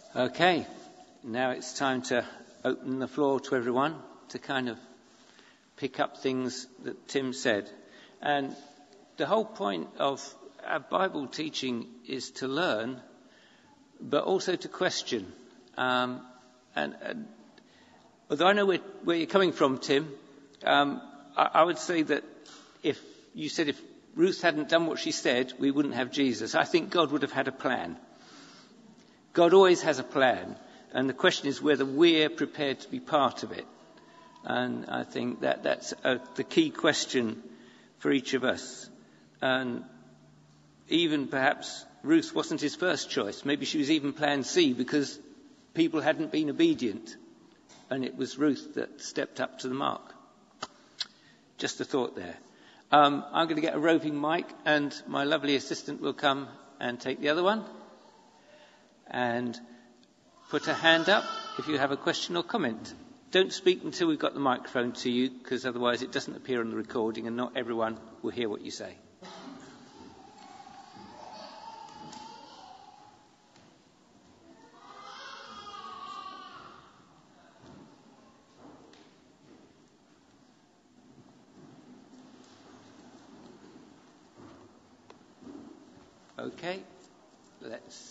Okay, now it's time to open the floor to everyone to kind of pick up things that Tim said. And the whole point of our Bible teaching is to learn, but also to question. And although I know where you're coming from, Tim, I would say that if Ruth hadn't done what she said, we wouldn't have Jesus. I think God would have had a plan. God always has a plan, and the question is whether we're prepared to be part of it. And I think that's the key question for each of us. And even perhaps Ruth wasn't his first choice. Maybe she was even plan C because people hadn't been obedient, and it was Ruth that stepped up to the mark. Just a thought there. I'm going to get a roving mic, and my lovely assistant will come and take the other one. And put a hand up if you have a question or comment. Don't speak until we've got the microphone to you, because otherwise it doesn't appear on the recording and not everyone will hear what you say. Okay, let's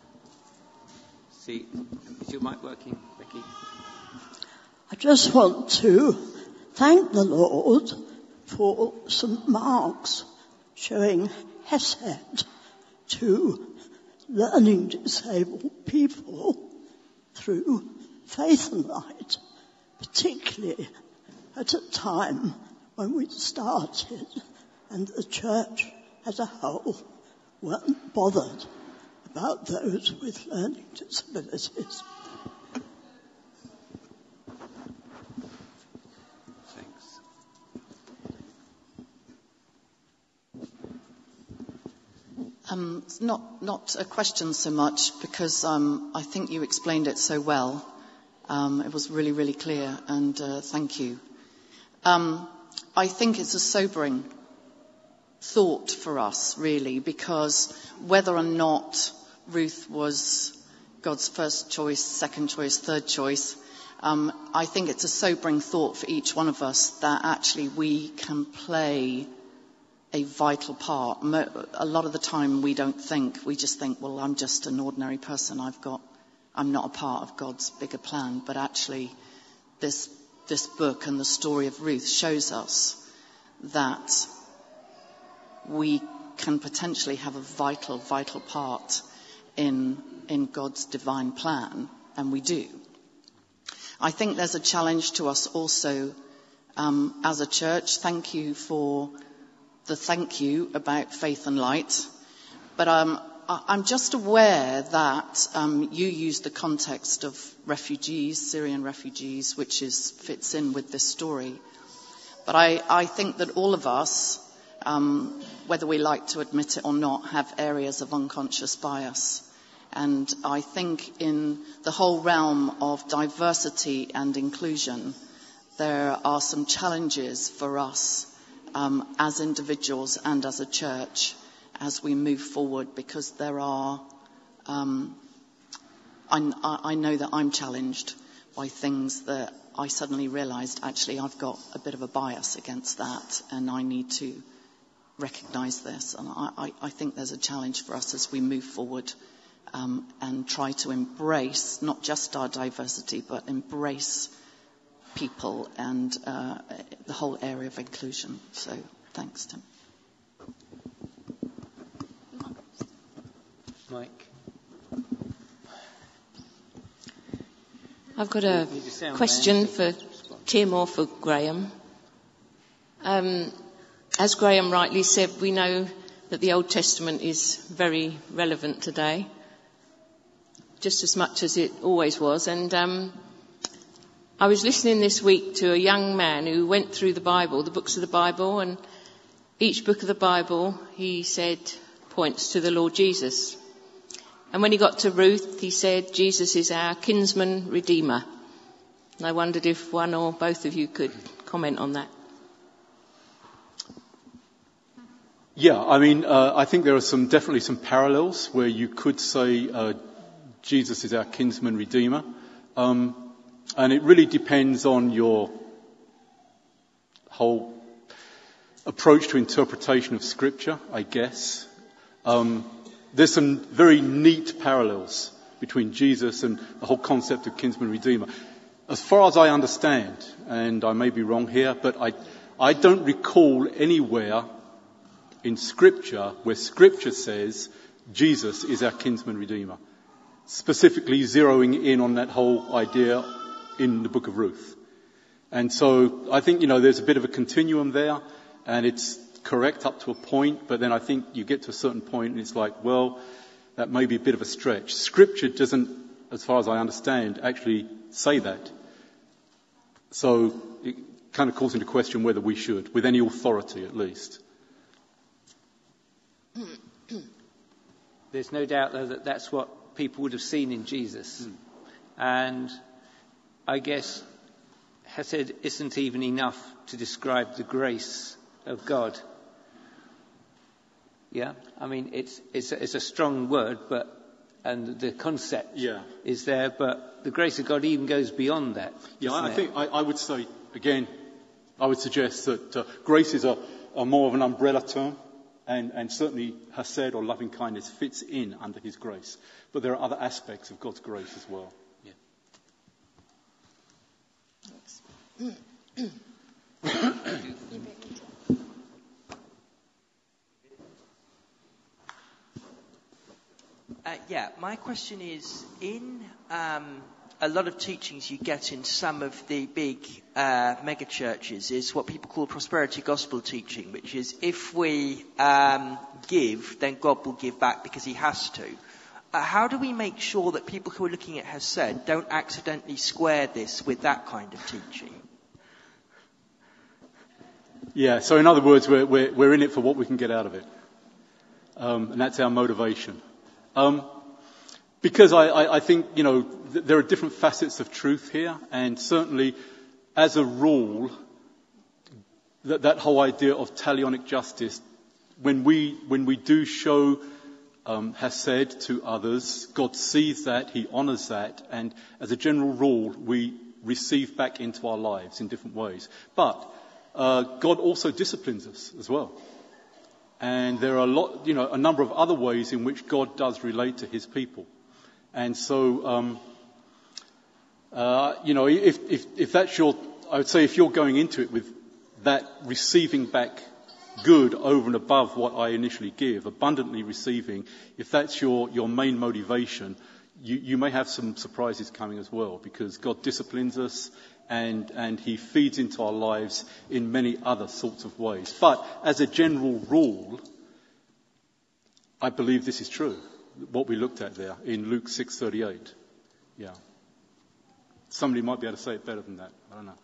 see. Is your mic working, Becky? I just want to thank the Lord for St. Mark's showing Hesed to learning disabled people through Faith and Light, particularly at a time when we started and the church as a whole weren't bothered about those with learning disabilities. Thanks. It's not a question so much, because I think you explained it so well. It was really, really clear, and thank you. I think it's a sobering thought for us, really, because whether or not Ruth was God's first choice, second choice, third choice, I think it's a sobering thought for each one of us that actually we can play a vital part. A lot of the time we don't think, we just think, well, I'm just an ordinary person, I'm not a part of God's bigger plan. But actually this book and the story of Ruth shows us that we can potentially have a vital part in God's divine plan, and we do. I think there's a challenge to us also as a church. Thank you for the thank you about Faith and Light, but I'm just aware that you use the context of refugees, Syrian refugees, which fits in with this story. But I think that all of us, whether we like to admit it or not, have areas of unconscious bias. And I think in the whole realm of diversity and inclusion, there are some challenges for us as individuals and as a church as we move forward, because there are, I know that I'm challenged by things that I suddenly realised, actually, I've got a bit of a bias against that, and I need to recognise this. And I think there's a challenge for us as we move forward and try to embrace not just our diversity, but embrace people and the whole area of inclusion. So thanks, Tim. Mike. I've got a question for Tim or for Graham. As Graham rightly said, we know that the Old Testament is very relevant today, just as much as it always was. And I was listening this week to a young man who went through the Bible, the books of the Bible, and each book of the Bible, he said, points to the Lord Jesus. And when he got to Ruth, he said, Jesus is our kinsman redeemer. And I wondered if one or both of you could comment on that. Yeah, I mean, I think there are definitely some parallels where you could say Jesus is our kinsman redeemer. And it really depends on your whole approach to interpretation of Scripture, I guess. There's some very neat parallels between Jesus and the whole concept of kinsman redeemer. As far as I understand, and I may be wrong here, but I don't recall anywhere in Scripture where Scripture says Jesus is our kinsman redeemer, specifically zeroing in on that whole idea in the book of Ruth. And so I think, there's a bit of a continuum there, and it's correct up to a point, but then I think you get to a certain point and it's like, well, that may be a bit of a stretch. Scripture doesn't, as far as I understand, actually say that. So it kind of calls into question whether we should, with any authority at least. There's no doubt, though, that that's what people would have seen in Jesus. And I guess Hesed isn't even enough to describe the grace of God. Yeah, I mean, it's a strong word, and the concept is there, but the grace of God even goes beyond that. Yeah, I think I would say, again, I would suggest that grace is a more of an umbrella term, and certainly Hesed or loving kindness fits in under his grace. But there are other aspects of God's grace as well. My question is, in a lot of teachings you get in some of the big mega churches is what people call prosperity gospel teaching, which is if we give, then God will give back because he has to. How do we make sure that people who are looking at Hesed don't accidentally square this with that kind of teaching? Yeah, so in other words, we're in it for what we can get out of it. And that's our motivation. Because I think, there are different facets of truth here, and certainly, as a rule, that whole idea of talionic justice, when we do show Hesed to others, God sees that, he honours that, and as a general rule, we receive back into our lives in different ways. But God also disciplines us as well. And there are a number of other ways in which God does relate to his people. And so, if that's I would say if you're going into it with that receiving back good over and above what I initially give, abundantly receiving, if that's your main motivation, you may have some surprises coming as well, because God disciplines us and he feeds into our lives in many other sorts of ways. But as a general rule, I believe this is true, what we looked at there in Luke 6:38. Yeah. Somebody might be able to say it better than that. I don't know.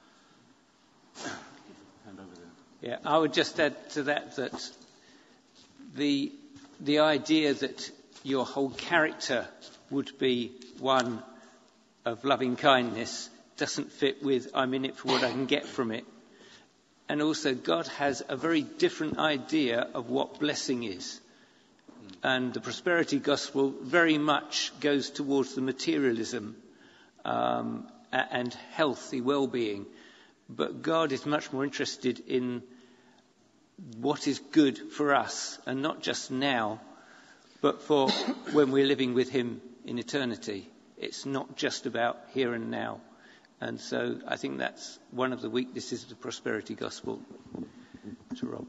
Hand over there. Yeah, I would just add to that the idea that your whole character would be one of loving kindness doesn't fit with I'm in it for what I can get from it. And also God has a very different idea of what blessing is. And the prosperity gospel very much goes towards the materialism and healthy well-being. But God is much more interested in what is good for us, and not just now, but for when we're living with him in eternity. It's not just about here and now. And so I think that's one of the weaknesses of the prosperity gospel. To Rob.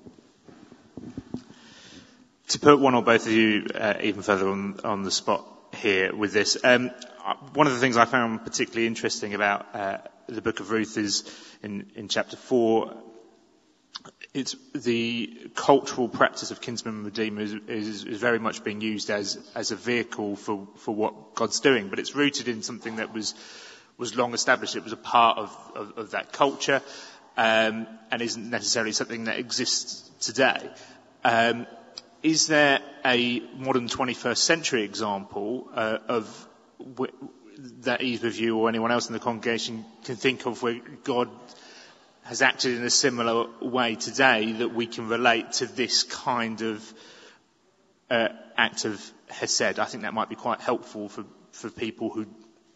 To put one or both of you even further on the spot here with this, one of the things I found particularly interesting about the book of Ruth is in chapter 4, it's the cultural practice of kinsman redeemer is very much being used as a vehicle for what God's doing, but it's rooted in something that was long established. It was a part of that culture, and isn't necessarily something that exists today. Is there a modern 21st century example of that either of you or anyone else in the congregation can think of where God has acted in a similar way today that we can relate to this kind of act of Hesed? I think that might be quite helpful for people who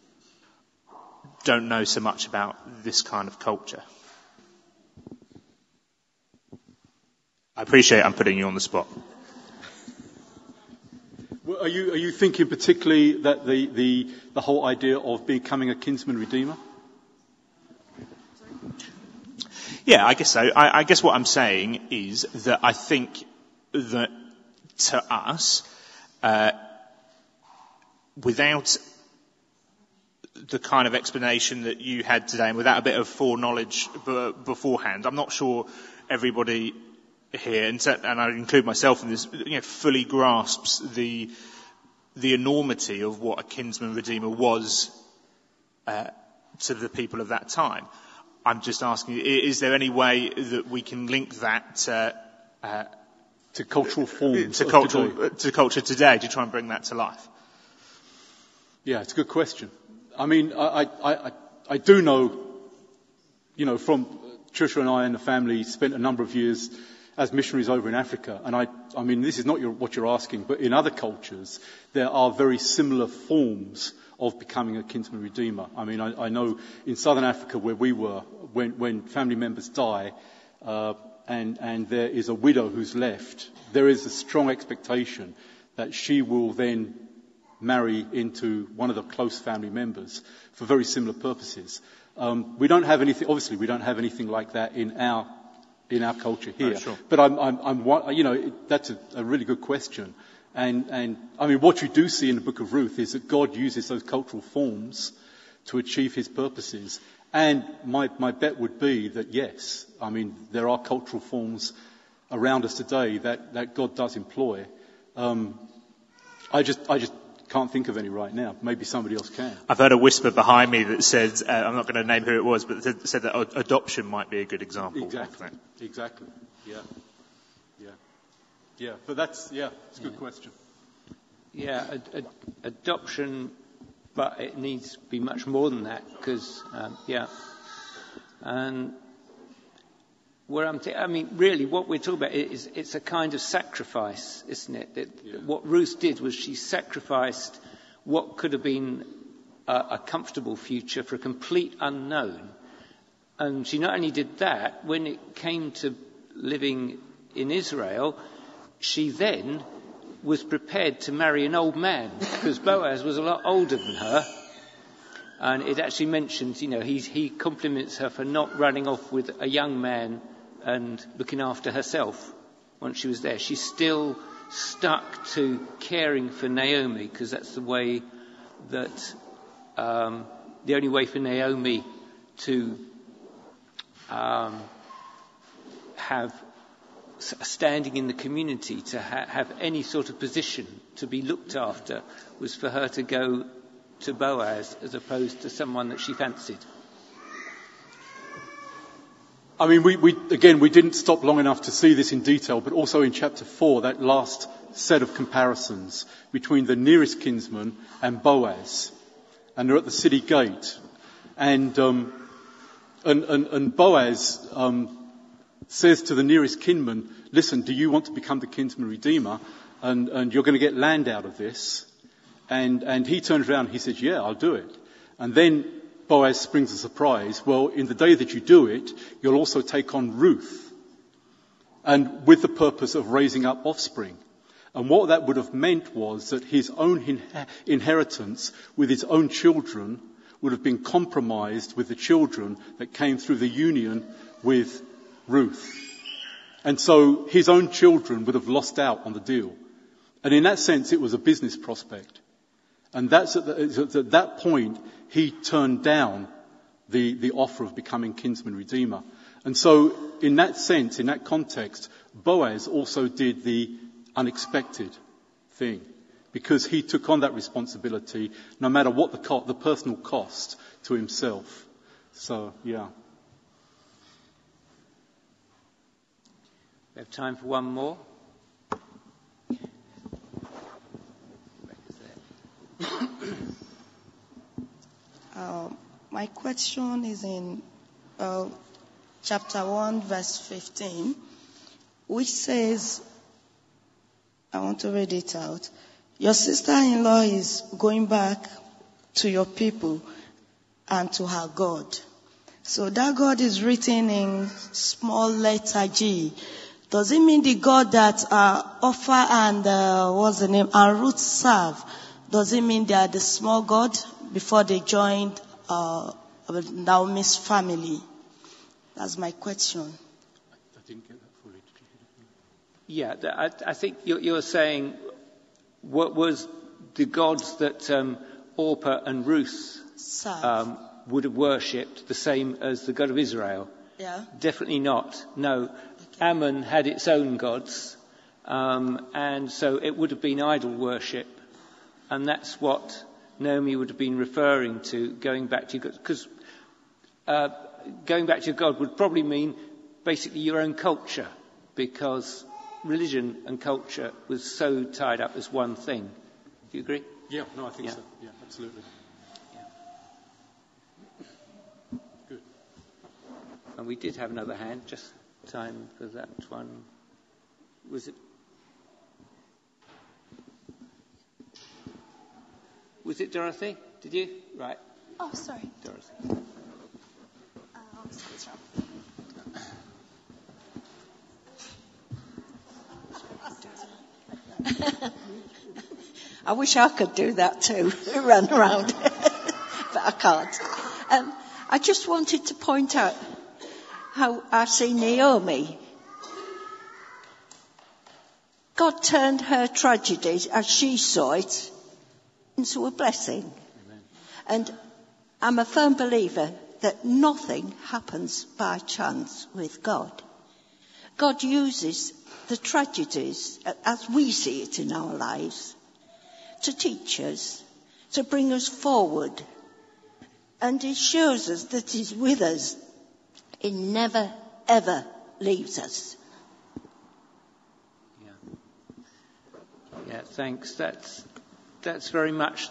don't know so much about this kind of culture? I appreciate I'm putting you on the spot. Well, are you thinking particularly that the whole idea of becoming a kinsman redeemer? Yeah, I guess so. I guess what I'm saying is that I think that to us, without the kind of explanation that you had today and without a bit of foreknowledge beforehand, I'm not sure everybody here, and I include myself in this, fully grasps the enormity of what a kinsman redeemer was to the people of that time. I'm just asking, is there any way that we can link that to cultural forms, to culture today, to try and bring that to life? Yeah, it's a good question. I mean, I do know, from Trisha and I and the family spent a number of years as missionaries over in Africa, and I mean, this is not what you're asking, but in other cultures, there are very similar forms of becoming a kinsman redeemer. I mean, I know in southern Africa where we were, when family members die, and there is a widow who's left, there is a strong expectation that she will then marry into one of the close family members for very similar purposes. We don't have anything, obviously we don't have anything like that in our culture here. Sure. But that's a really good question. And I mean, what you do see in the book of Ruth is that God uses those cultural forms to achieve his purposes. And my bet would be that yes, I mean, there are cultural forms around us today that God does employ. I just can't think of any right now. Maybe somebody else can. I've heard a whisper behind me that said, I'm not going to name who it was, but it said that adoption might be a good example. Exactly. Yeah. But it's a good question. Yeah, adoption, but it needs to be much more than that because, and where I mean, really, what we're talking about is it's a kind of sacrifice, isn't it? What Ruth did was she sacrificed what could have been a comfortable future for a complete unknown. And she not only did that, when it came to living in Israel, she then was prepared to marry an old man because Boaz was a lot older than her. And it actually mentions, he compliments her for not running off with a young man and looking after herself once she was there. She's still stuck to caring for Naomi because that's the way that, the only way for Naomi to have standing in the community, to have any sort of position, to be looked after, was for her to go to Boaz as opposed to someone that she fancied. I mean, we didn't stop long enough to see this in detail, but also in chapter 4, that last set of comparisons between the nearest kinsman and Boaz. And they're at the city gate. And Boaz says to the nearest kinsman, listen, do you want to become the kinsman redeemer? And you're going to get land out of this. And he turns around and he says, yeah, I'll do it. And then Boaz springs a surprise. Well, in the day that you do it, you'll also take on Ruth. And with the purpose of raising up offspring. And what that would have meant was that his own inheritance with his own children would have been compromised with the children that came through the union with Ruth. And so his own children would have lost out on the deal. And in that sense, it was a business prospect. And that's at that point, he turned down the offer of becoming kinsman redeemer. And so in that sense, in that context, Boaz also did the unexpected thing, because he took on that responsibility no matter what the personal cost to himself. So, yeah. We have time for one more. My question is in chapter 1, verse 15, which says, I want to read it out. Your sister-in-law is going back to your people and to her God. So that God is written in small letter G. Does it mean the God that Orpah and and Ruth serve? Does it mean they are the small God before they joined Naomi's family? That's my question. I didn't get that fully. Yeah, I think you're saying what was the gods that Orpah and Ruth would have worshipped the same as the God of Israel? Yeah. Definitely not. No. Okay. Ammon had its own gods, and so it would have been idol worship, and that's what Naomi would have been referring to, going back to your God, because going back to your God would probably mean basically your own culture, because religion and culture was so tied up as one thing. Do you agree? Yeah, no, I think so. Yeah, absolutely. Yeah. Good. And we did have another hand, just time for that one. Was it Dorothy? Did you? Right. Oh, sorry. Dorothy. I wish I could do that too, run around, but I can't. I just wanted to point out how I see Naomi. God turned her tragedies, as she saw it, into a blessing. Amen. And I'm a firm believer that nothing happens by chance with God. God uses the tragedies, as we see it in our lives, to teach us, to bring us forward. And He shows us that He's with us. He never, ever leaves us. Yeah, thanks. That's very much.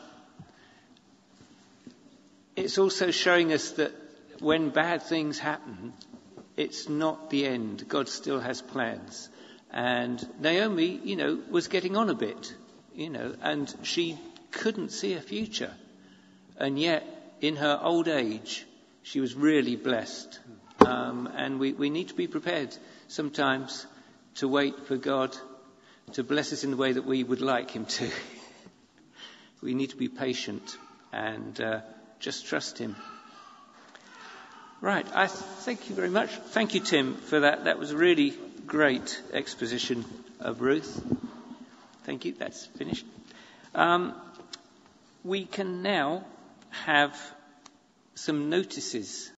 It's also showing us that when bad things happen, it's not the end. God still has plans. And Naomi, was getting on a bit, and she couldn't see a future. And yet, in her old age, she was really blessed. And we need to be prepared sometimes to wait for God to bless us in the way that we would like Him to. We need to be patient and just trust Him. Right, I thank you very much. Thank you, Tim, for that. That was a really great exposition of Ruth. Thank you, that's finished. We can now have some notices